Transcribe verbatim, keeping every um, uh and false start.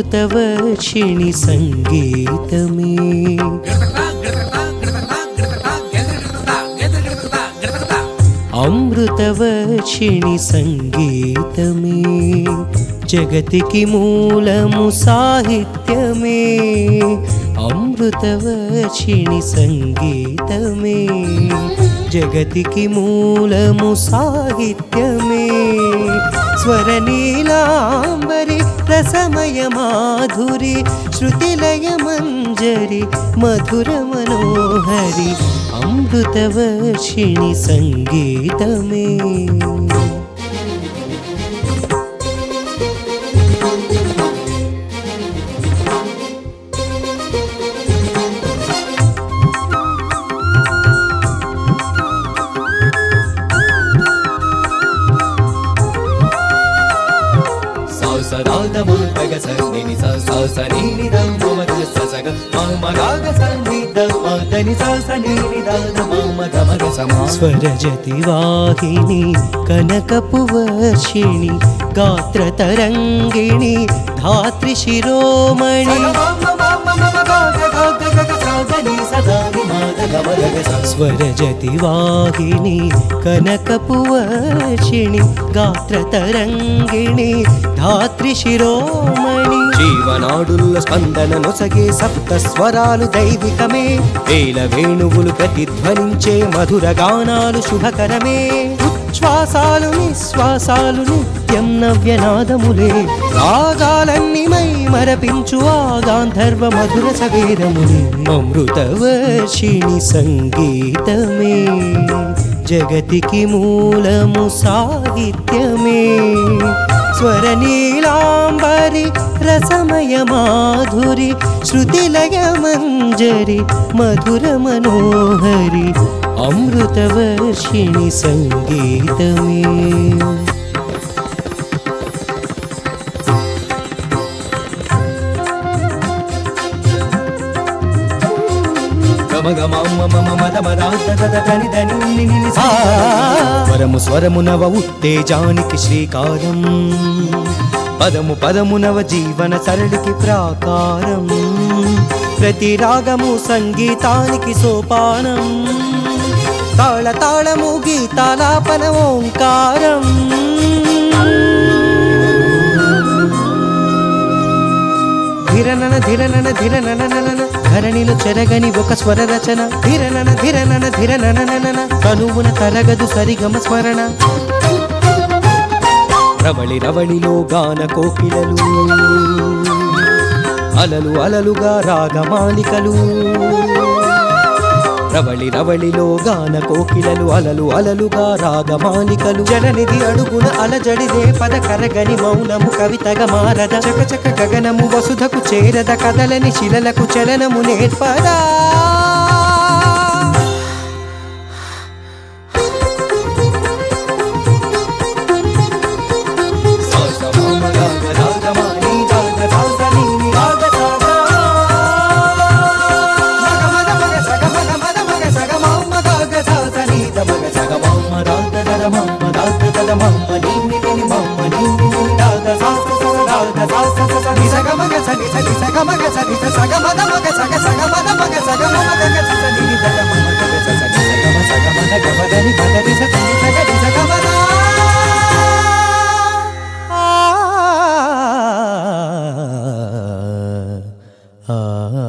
అమృతవర్షిణి సంగీతమే అమృతవర్షిణి సంగీతమే జగతికి మూలము సాహిత్యమే అమృతవర్షిణి సంగీతమే జగతికి మూలము సాహిత్యమే స్వరనీలాంబరి రసమయ మాధురి శృతిలయ మంజరి మధుర మనోహరి అమృతవర్షిణి సంగీతమే స్వరజతి వాహిని కనకపు వర్షిణి గాత్ర తరంగిణి ధాత్రి శిరోమణి స్వరజతి వాహిని కనకపు వర్షిణి గాత్ర తరంగిణి ధాత్రి శిరోమణి జీవనాడుల స్పందన నొసగే సప్త స్వరాలు దైవికమే వేల వేణువులు ప్రతిధ్వనించే మధుర గానాలు శుభకరమే ఉచ్ఛ్వాసాలు నిశ్వాసాలు నిత్యం నవ్యనాదములే రాగాలన్నీ మై మరపించు ఆ గాంధర్వ మధుర సవేదములే అమృతవర్షిణి సంగీతమే జగతికి మూలము సాహిత్యమే స్వరనీలాంబరి రసమయ మాధురి శృతిలయ మంజరి మధుర మనోహరి అమృతవర్షిణి సంగీతమే స్వరము స్వరము నవ ఉత్తేజానికి శ్రీకారం పదము పదము నవ జీవన సరళికి ప్రాకారం ప్రతి రాగము సంగీతానికి సోపానం తాళ తాళము గీతాలాపన ఓంకారం ధిరనన ధిరనన ధిరనన ధరణిలో చెరగని ఒక స్వర రచన ధిరనన ధిరనన ధిరనన కనువున తరగదు సరిగమ స్మరణ రవళి రవళిలో గాన కోకిలలు అలలు అలలుగా రాగమాలికలు రవళి రవళిలో గాన కోకిలలు అలలు అలలుగా రాగమాలికలు జననిధి అడుగున అలజడిదే పద కరగని మౌనము కవితగా మారద చకచక గగనము వసుధకు చేరద కదలని శిలలకు చలనము నేర్పదా ఆ